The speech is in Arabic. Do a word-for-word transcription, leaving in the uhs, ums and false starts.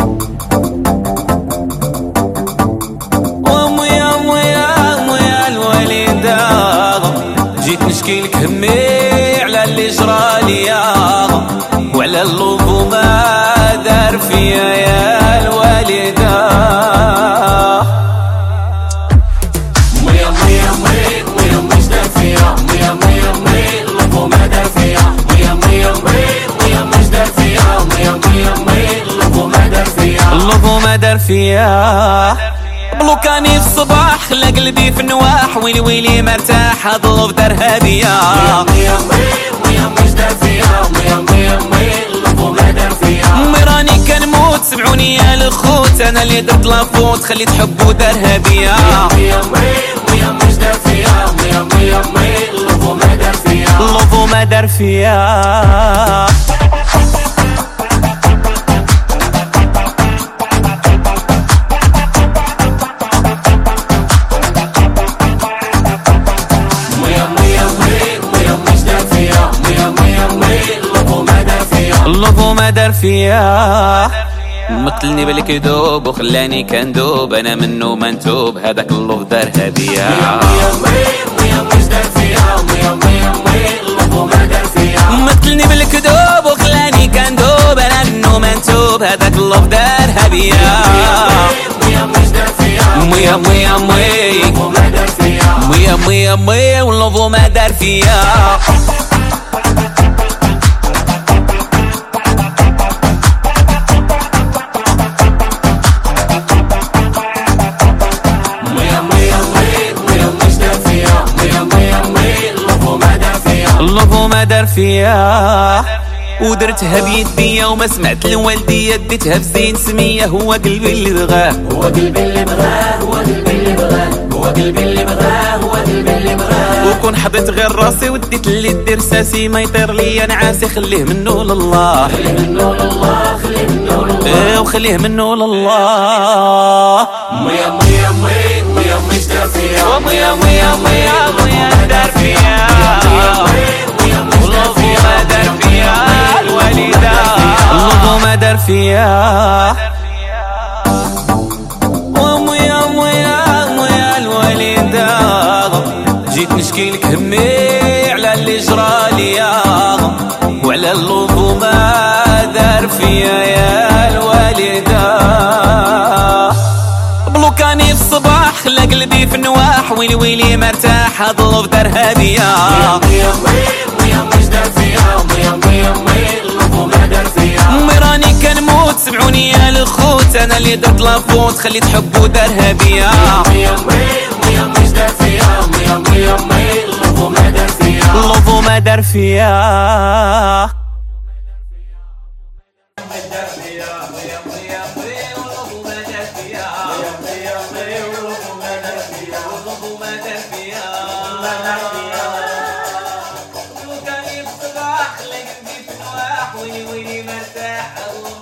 جيت نشكي لك همي على اللي جراليا وعلى اللوفو ما دار فيا يا الوالدة. ميا ميا مي ميا مش دار فيا، ميا ميا مي اللوفو ما دار فيا، ميا ميا مي ميا مش دار فيا، ميا ميا مي اللوفو ما دار فيا، اللوفو ما دار فيا. بلوكاني الصباح خلى قلبي في النواح، ويلي ويلي مرتاح هاد اللوف دارها بيا. ميا مي ميا مش دار فيا، ميا ميا مي اللوفو ما دار فيا. امي راني كنموت سمعوني يا الخوت، انا اللي درت لافوت خليت حب ودارها بيا. ميا مي ميا مش دار فيا، ميا ميا مي اللوفو ما دار فيا، اللوفو ما دار فيا. اللوفو ما دار فيا. مقتلني بالكذوب وخلاني كندوب، انا منو ما نتوب هذاك اللوف دارها بيا. مقتلني بالكذوب وخلاني كندوب، انا منو ما نتوب هذاك اللوف دارها بيا. ميا ميا ميا ميا ميا ميا واللوفو ما دار فيا. اللوفو ما دار فيا. ودرتها بيديا وما سمعت لوالديا، ديتها بزين سمية هو قلبي اللي بغاه، هو قلبي اللي بغاه، هو قلبي اللي بغاه، هو قلبي اللي بغاه، هو قلبي اللي بغاه. وكون حطيت غير راسي وديت اللي دير ساسي ما يطير ليا نعاسي، خليه منو لله، خليه منو لله، خليه منو لله، ايه وخليه منو لله. ميا ميا مي ميا مش دار فيا، وميا ميا ميا ميا دار فيا. اللوفو ما دار فيا الوالدة، اللوفو ما دار فيا. وميا ميا ميا الوالدة جيت نشكي لك همي على اللي جراليا وعلى اللوفو ما دار فيا يا الوالدة. بلوكاني الصباح خلى قلبي في النواح، ويلي ويلي مرتاح هاد اللوف دارها بيا. ميا ميا ميا مش دار فيا، ميا ميا مي اللوفو ما دار فيا. امي راني كنموت سمعوني يا الخوت، انا اللي درت لافوت خليت حب ودارها بيا. ميا ميا ميا مش دار فيا، ميا ميا مي اللوفو ما دار فيا، اللوفو ما دار فيا. وكان يصبح لقلبي في نواح، ويلي ويلي مرتاح.